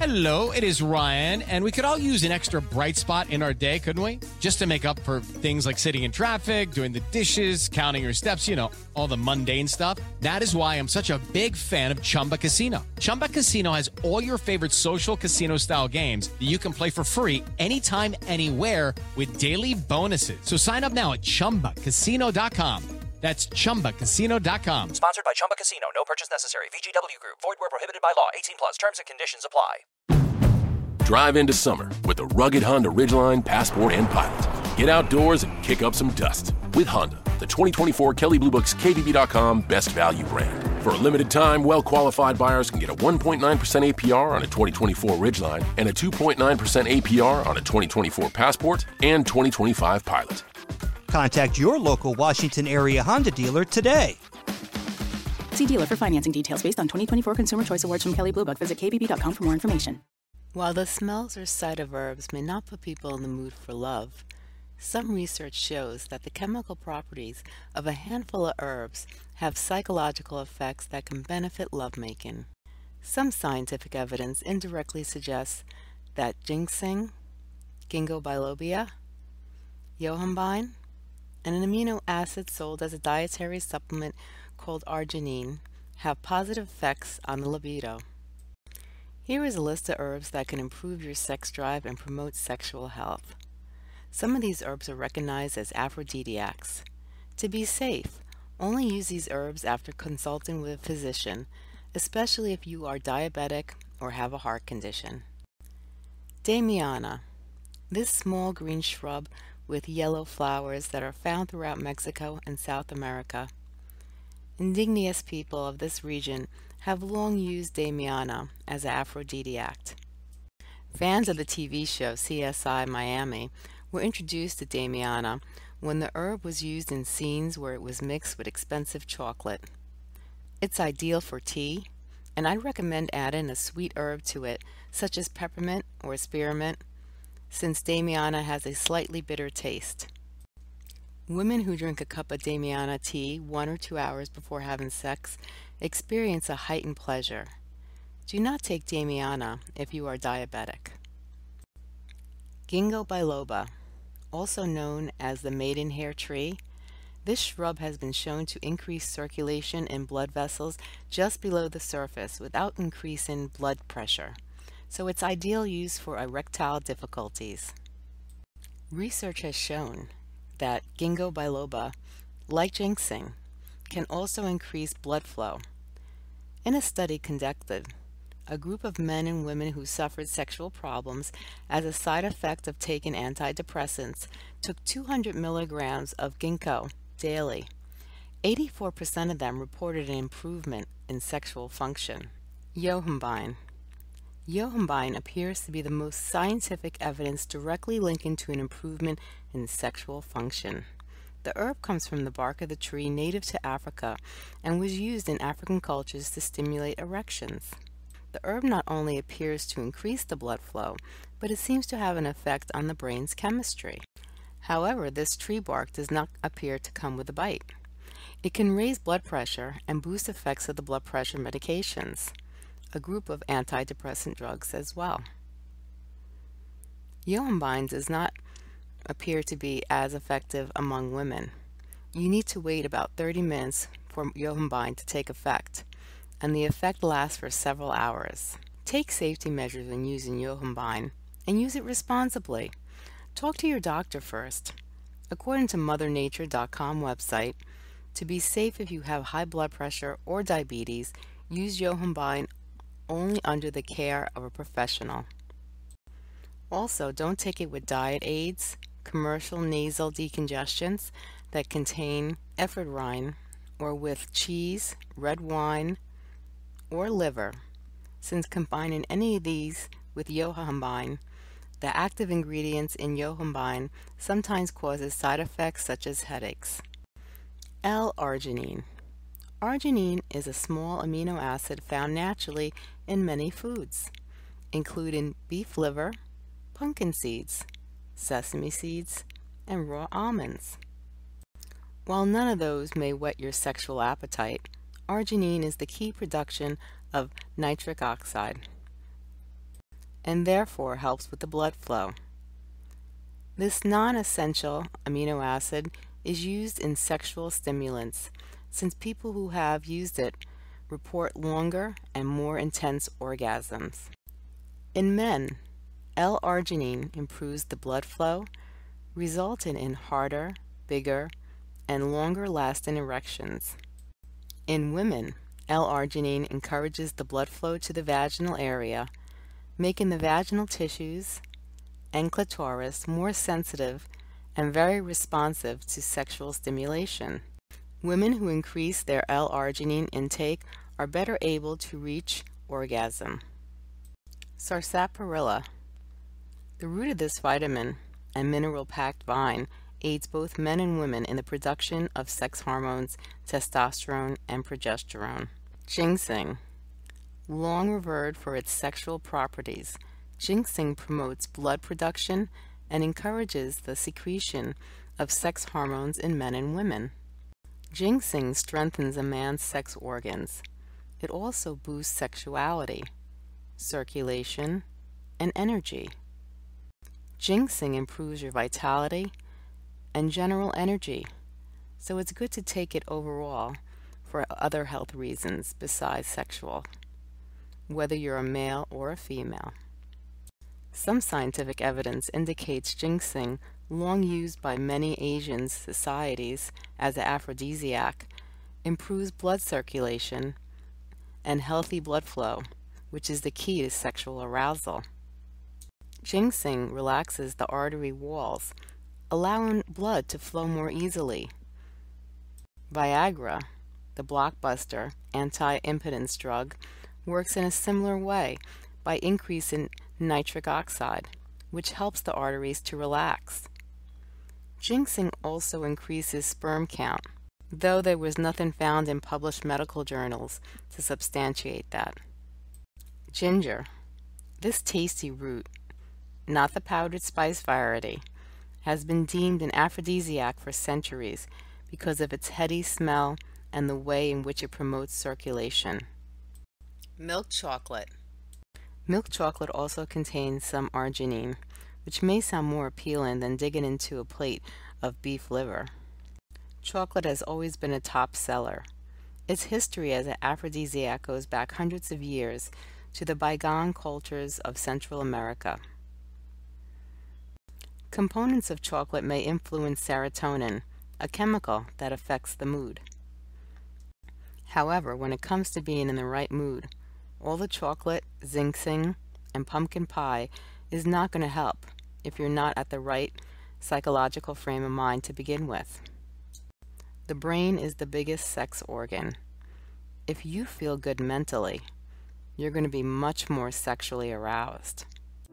Hello, it is Ryan, and we could all use an extra bright spot in our day, couldn't we? Just to make up for things like sitting in traffic, doing the dishes, counting your steps, you know, all the mundane stuff. That is why I'm such a big fan of Chumba Casino. Chumba Casino has all your favorite social casino-style games that you can play for free anytime, anywhere with daily bonuses. So sign up now at ChumbaCasino.com. That's ChumbaCasino.com. Sponsored by Chumba Casino. No purchase necessary. VGW Group. Void where prohibited by law. 18 plus. Terms and conditions apply. Drive into summer with the rugged Honda Ridgeline, Passport, and Pilot. Get outdoors and kick up some dust with Honda, the 2024 Kelley Blue Book's KBB.com Best Value brand. For a limited time, well-qualified buyers can get a 1.9% APR on a 2024 Ridgeline and a 2.9% APR on a 2024 Passport and 2025 Pilot. Contact your local Washington area Honda dealer today. See dealer for financing details based on 2024 Consumer Choice Awards from Kelley Blue Book. Visit kbb.com for more information. While the smells or sight of herbs may not put people in the mood for love, some research shows that the chemical properties of a handful of herbs have psychological effects that can benefit lovemaking. Some scientific evidence indirectly suggests that ginseng, ginkgo biloba, yohimbine, and an amino acid sold as a dietary supplement called arginine have positive effects on the libido. Here is a list of herbs that can improve your sex drive and promote sexual health. Some of these herbs are recognized as aphrodisiacs. To be safe, only use these herbs after consulting with a physician, especially if you are diabetic or have a heart condition. Damiana. This small green shrub with yellow flowers that are found throughout Mexico and South America. Indigenous people of this region have long used Damiana as an aphrodisiac. Fans of the TV show CSI Miami were introduced to Damiana when the herb was used in scenes where it was mixed with expensive chocolate. It's ideal for tea, and I'd recommend adding a sweet herb to it, such as peppermint or spearmint, since Damiana has a slightly bitter taste. Women who drink a cup of Damiana tea 1 or 2 hours before having sex experience a heightened pleasure. Do not take Damiana if you are diabetic. Ginkgo biloba, also known as the maidenhair tree, this shrub has been shown to increase circulation in blood vessels just below the surface without increasing blood pressure, so it's ideal use for erectile difficulties. Research has shown that ginkgo biloba, like ginseng, can also increase blood flow. In a study conducted, a group of men and women who suffered sexual problems as a side effect of taking antidepressants took 200 milligrams of ginkgo daily. 84% of them reported an improvement in sexual function. Yohimbine. Yohimbine appears to be the most scientific evidence directly linking to an improvement in sexual function. The herb comes from the bark of the tree native to Africa and was used in African cultures to stimulate erections. The herb not only appears to increase the blood flow, but it seems to have an effect on the brain's chemistry. However, this tree bark does not appear to come with a bite. It can raise blood pressure and boost effects of the blood pressure medications, a group of antidepressant drugs as well. Yohimbine does not appear to be as effective among women. You need to wait about 30 minutes for yohimbine to take effect, and the effect lasts for several hours. Take safety measures when using yohimbine and use it responsibly. Talk to your doctor first. According to MotherNature.com website, to be safe if you have high blood pressure or diabetes, use yohimbine only under the care of a professional. Also, don't take it with diet aids, commercial nasal decongestants that contain ephedrine, or with cheese, red wine, or liver, since combining any of these with yohimbine, the active ingredients in yohimbine sometimes causes side effects such as headaches. L-arginine. Arginine is a small amino acid found naturally in many foods, including beef liver, pumpkin seeds, sesame seeds, and raw almonds. While none of those may whet your sexual appetite, arginine is the key production of nitric oxide. and therefore helps with the blood flow. This non-essential amino acid is used in sexual stimulants, since people who have used it report longer and more intense orgasms. In men, L-arginine improves the blood flow, resulting in harder, bigger, and longer-lasting erections. In women, L-arginine encourages the blood flow to the vaginal area, making the vaginal tissues and clitoris more sensitive and very responsive to sexual stimulation. Women who increase their L-arginine intake are better able to reach orgasm. Sarsaparilla. The root of this vitamin and mineral-packed vine aids both men and women in the production of sex hormones, testosterone, and progesterone. Ginseng. Long revered for its sexual properties, ginseng promotes blood production and encourages the secretion of sex hormones in men and women. Ginseng strengthens a man's sex organs. It also boosts sexuality, circulation, and energy. Ginseng improves your vitality and general energy, so it's good to take it overall for other health reasons besides sexual, whether you're a male or a female. Some scientific evidence indicates ginseng, long used by many Asian societies as an aphrodisiac, improves blood circulation and healthy blood flow, which is the key to sexual arousal. Ginseng relaxes the artery walls, allowing blood to flow more easily. Viagra, the blockbuster anti-impotence drug, works in a similar way by increasing nitric oxide, which helps the arteries to relax. Ginseng also increases sperm count, though there was nothing found in published medical journals to substantiate that. Ginger. This tasty root, not the powdered spice variety, has been deemed an aphrodisiac for centuries because of its heady smell and the way in which it promotes circulation. Milk chocolate. Milk chocolate also contains some arginine, which may sound more appealing than digging into a plate of beef liver. Chocolate has always been a top seller. Its history as an aphrodisiac goes back hundreds of years to the bygone cultures of Central America. Components of chocolate may influence serotonin, a chemical that affects the mood. However, when it comes to being in the right mood, all the chocolate, ginseng, and pumpkin pie is not going to help if you're not at the right psychological frame of mind to begin with. The brain is the biggest sex organ. If you feel good mentally, you're going to be much more sexually aroused.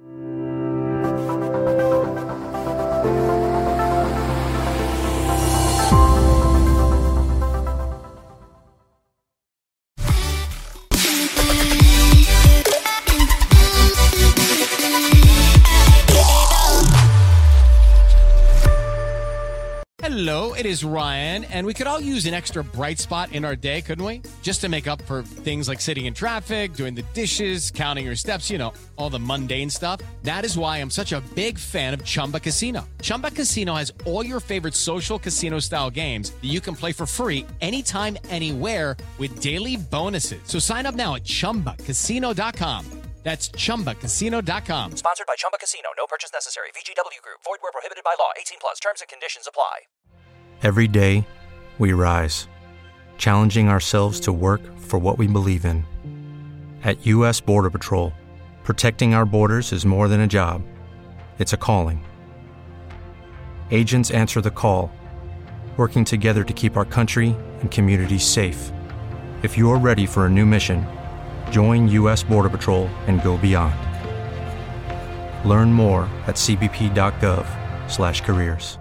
Hello, it is Ryan, and we could all use an extra bright spot in our day, couldn't we? Just to make up for things like sitting in traffic, doing the dishes, counting your steps, you know, all the mundane stuff. That is why I'm such a big fan of Chumba Casino. Chumba Casino has all your favorite social casino-style games that you can play for free anytime, anywhere with daily bonuses. So sign up now at ChumbaCasino.com. That's ChumbaCasino.com. Sponsored by Chumba Casino. No purchase necessary. VGW Group. Void where prohibited by law. 18 plus. Terms and conditions apply. Every day, we rise, challenging ourselves to work for what we believe in. At U.S. Border Patrol, protecting our borders is more than a job. It's a calling. Agents answer the call, working together to keep our country and communities safe. If you're ready for a new mission, join U.S. Border Patrol and go beyond. Learn more at cbp.gov/careers.